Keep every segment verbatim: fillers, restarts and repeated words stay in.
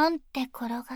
ンって転がって、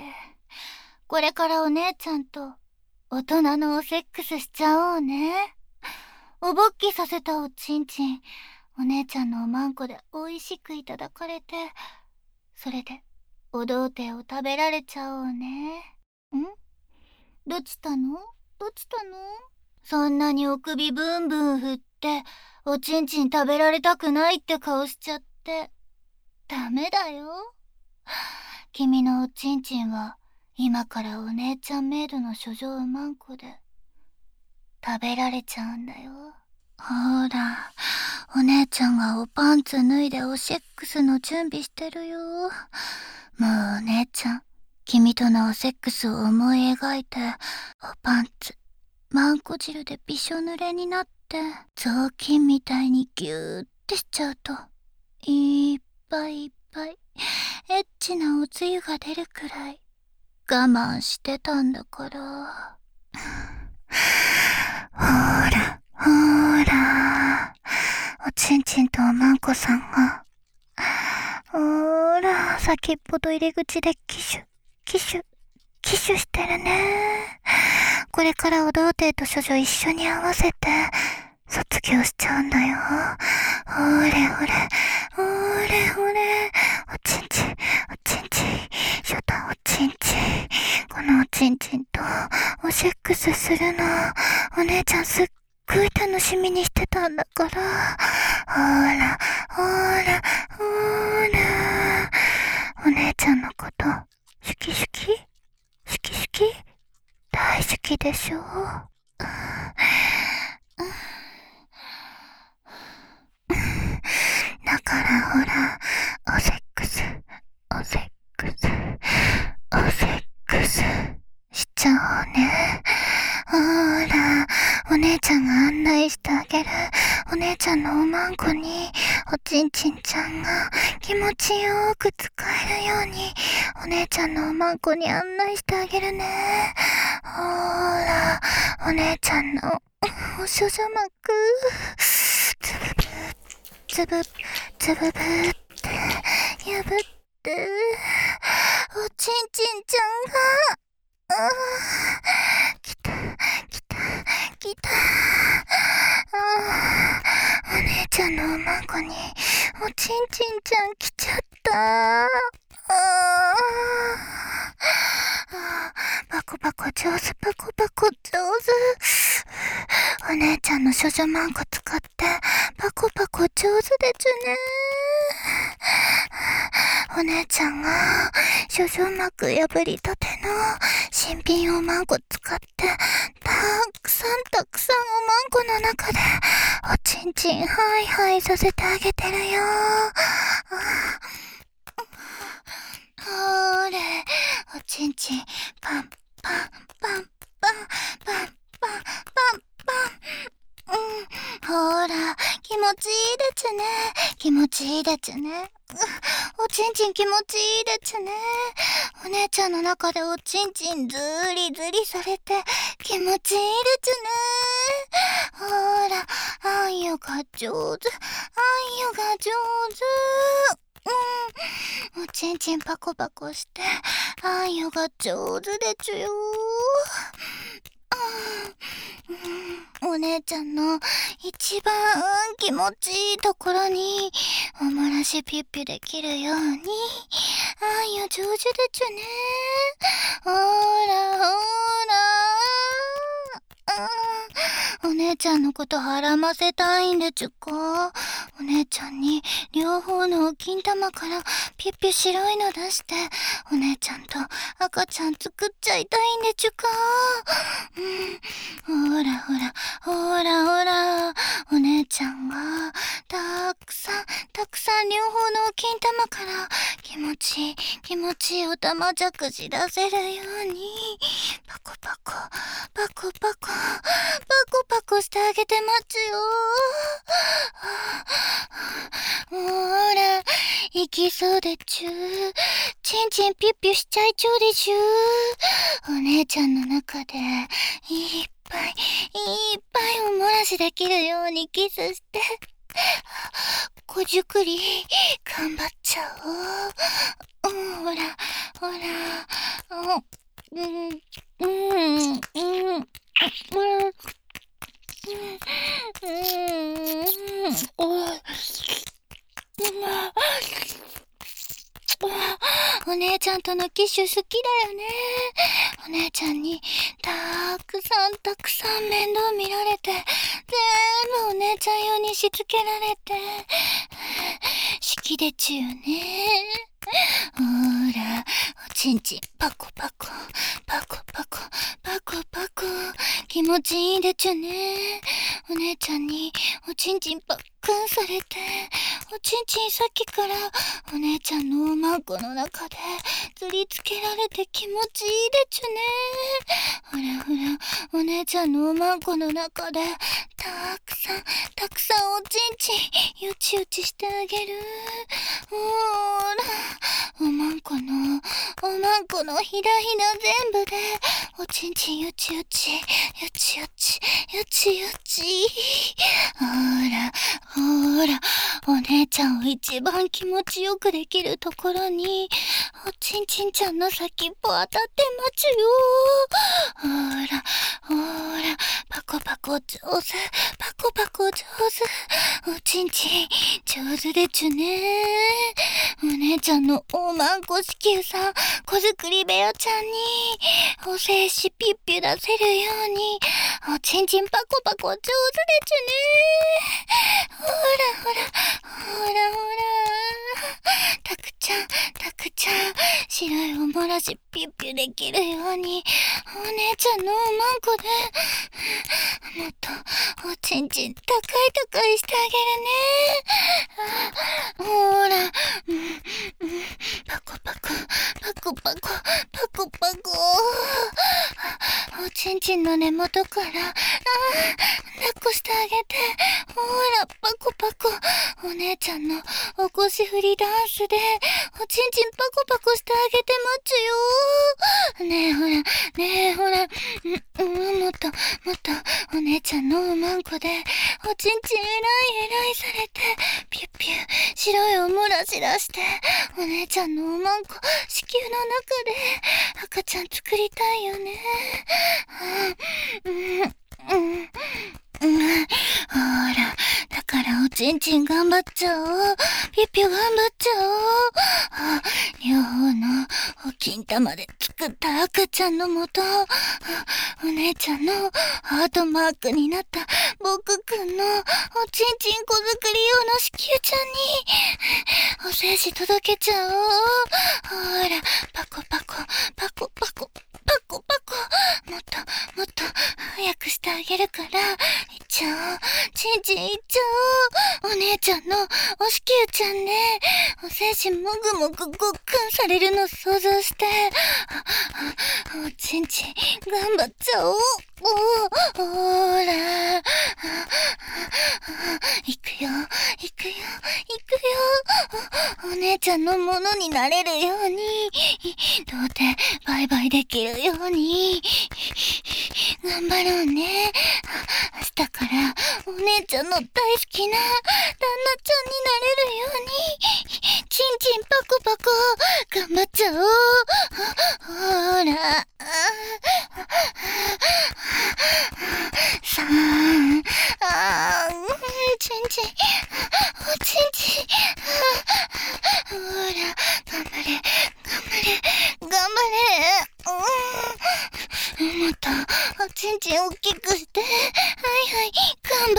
これからお姉ちゃんと大人のおセックスしちゃおうね。おぼっきさせたおちんちん、お姉ちゃんのおまんこでおいしくいただかれて、それでお童貞を食べられちゃおうね。ん？どっちたの？どっちたの？そんなにお首ブンブン振っておちんちん食べられたくないって顔しちゃってダメだよ。君のおちんちんは今からお姉ちゃんメイドの処女うまんこで食べられちゃうんだよ。ほら、お姉ちゃんがおパンツ脱いでおセックスの準備してるよ。もうお姉ちゃん、君とのおセックスを思い描いて、おパンツマンコ汁でびしょ濡れになって雑巾みたいにギューってしちゃうといっぱいいっぱいエッチなおつゆが出るくらい我慢してたんだから。ほらほら、おちんちんとおまんこさんがほら先っぽと入り口でキシュキシュキシュしてるね。これからお童貞と処女一緒に合わせて卒業しちゃうんだよ。ほれほれほれほれ、おちんちんおちんちん、しょたおちんちん、このおちんちんとおセックスするのお姉ちゃんすっごい楽しみにしてたんだから。ほらほらほら、お姉ちゃんのこと好き好き好き好き大好きでしょ。だからほら、おセックスおセックスおセックスしちゃおうね。ほら、お姉ちゃんが案内してあげる。お姉ちゃんのおまんこにおちんちんちゃんが気持ちよく使えるようにお姉ちゃんのおまんこに案内してあげるね。ほら、お姉ちゃんのおしょじょ膜つぶぶつぶぶって破っておちんちんちゃんがあー来た来た来た。あー、お姉ちゃんのおまんこにおちんちんちゃん来ちゃった。あー、パコパコ上手、パコパコ上手。お姉ちゃんの処女マンコ使ってパコパコ上手でちゅね。お姉ちゃんが処女膜破りたての新品おまんこ使ってたくさんたくさんおまんこの中でおちんちんハイハイさせてあげてるよ。ほれ、おちんちんパンパンパンパンパンパンパンパン。うん、ほら気持ちいいでちゅね。気持ちいいでちゅね。おちんちん気持ちいいでちゅね。お姉ちゃんの中でおちんちんずりずりされて気持ちいいでちゅね。ほら、あんよが上手、あんよが上手。うん、おちんちんパコパコしてあんよが上手でちゅよ。うん、お姉ちゃんの一番気持ちいいところにおもらしピュッピュできるようにあんよ上手でちゅね。ほらほら、うん、お姉ちゃんのことはらませたいんでちゅか。お姉ちゃんに両方のお金玉からピュッピュ白いの出してお姉ちゃんと赤ちゃん作っちゃいたいんでちゅか。うん、ほらほらほらほら、お姉ちゃんがたくさんたくさん両方のお金玉から気持ちいい気持ちいいおたまじゃくし出せるようにパコパコパコパコパコパコしてあげてまちゅよ。ほら、いきそうでちゅ。ちんちんピュッピュしちゃいちょうでちゅ。お姉ちゃんの中でいっぱいいっぱいおもらしできるようにキスしてこじゅくり頑張っちゃおう。うん、 ほら、ほら、あ、うん、うん、うん、うん、お姉ちゃんとのキッシュ好きだよね。お姉ちゃんにたくさんたくさん面倒見られて、全部お姉ちゃん用にしつけられて、好きでちゅよね。ほら、おちんちんパコパコ、パコパコ、パコパコ、気持ちいいでちゅね。お姉ちゃんにおちんちんパックンされて、おちんちんさっきからお姉ちゃんのおまんこの中で釣りつけられて気持ちいいでちゅね。ほらほら、お姉ちゃんのおまんこの中でたくさんたくさんおちんちんよちよちしてあげる。ほら、おまんこのおまんこのひだひだ全部でおちんちんよちよちよちよちよちよち。ほらほら、お姉ちゃんを一番気持ちよくできるところにおちんちんちゃんの先っぽ当たってまちゅよ。ほらほら、パコパコ上手、パコパコ上手、おちんちん上手でちゅね。お姉ちゃんのおまんこ子宮さん、子作り部屋ちゃんにお精子ピッピュ出せるようにおちんちんパコパコ上手でちゅね。ほらほらほらほら、たくちゃんたくちゃん白いおもらしピュッピュできるようにお姉ちゃんのおまんこでもっとおちんちん高い高いしてあげるね。ほら、うんうん、パコパコパコパコパコパコ、おちんちんの根元からあ抱っこしてあげて。ほらパコパコ、お姉ちゃんのお腰振りダンスでおちんちんパコパコしてあげてまちゅよ。ねえほらねえほら、うん、うん、もっともっとお姉ちゃんのおまんこでおちんちんえらいえらいされてピュッピュ白いおもらし出してお姉ちゃんのおまんこ子宮の中で赤ちゃん作りたいよね。うんうんうんうん、ほら、だからおちんちん頑張っちゃおう。ピュピュ頑張っちゃおう。あ、両方のお金玉で作った赤ちゃんのもと、お姉ちゃんのハートマークになった僕くんのおちんちん子作り用の子宮ちゃんにお精子届けちゃおう。ほら、パコパコパコパコパコパコ、もっともっと早くしてあげるから、いっちゃおう、ちんちんいっちゃおう。お姉ちゃんのお子宮ちゃんね、お精子もぐもぐごっくんされるの想像して、おちんちん頑張っちゃおう。おほら、いくよいくよいくよ、お姉ちゃんのものになれるように、どうてバイバイできるように頑張ろうね。明日からお姉ちゃんの大好きな旦那ちゃんになれるようにちんちんパコパコ頑張っちゃおう。ほらさん、あー、ちんちん、おちんちん、ほら頑張れ頑張れ頑張れ、うん、もっとおちんちん大きくして、はいはい頑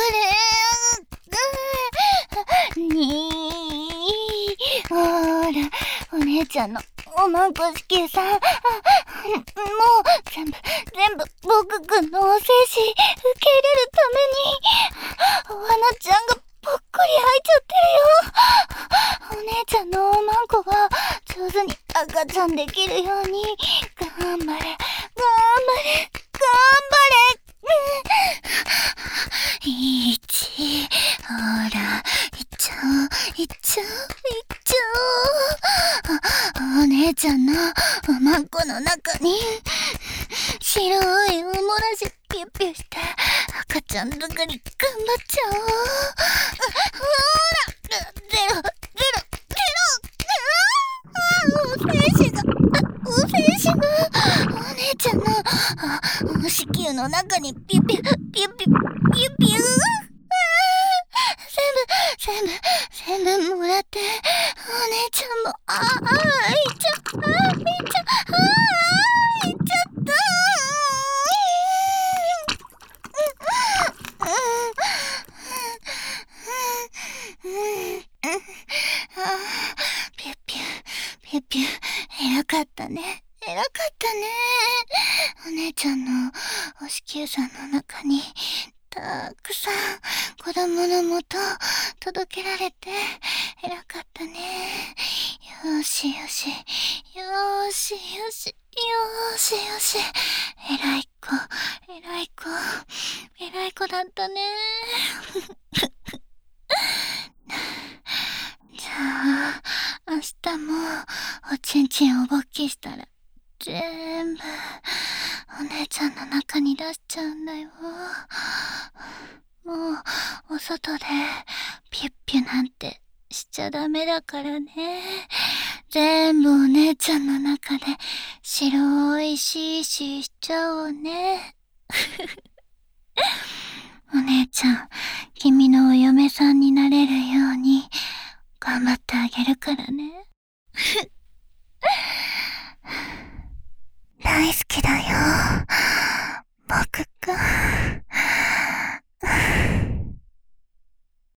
張れ、うん、にー、ほらお姉ちゃんのおまんこ子宮さん、もう全部全部僕くんのお精子受け入れるためにお花ちゃんがぽっくり入っちゃってるよ。お姉ちゃんのおまんこが上手に赤ちゃんできるように頑張れ頑張れ頑張れ、いち、ほらいっちゃおういっちゃおういっちゃおう。お姉ちゃんのおまんこの中に白いおもらしピュッピュして赤ちゃん作り頑張っちゃおう。ほらゼロゼロゼロゼロ、ああ、精子ュの中にピュピュ、ピュピュ、ピュピュ。全部、全部、全部もらって、お姉ちゃんも、ああ、いっちゃ、ああ、いっちゃ、ああ、いっちゃった。ピュピュ、ピュピュ、偉かったね。偉かったね。お姉ちゃんのお子宮さんの中に、たくさん子供のもと届けられて偉かったね。よしよし、よしよし、よしよし。偉い子、偉い子、偉い子だったね。じゃあ、明日もおちんちんおぼっきしたら全部お姉ちゃんの中に出しちゃうんだよ。もうお外でピュッピュなんてしちゃダメだからね。全部お姉ちゃんの中で白いシーシーしちゃおうね。お姉ちゃん、君のお嫁さんになれるように頑張ってあげるからね。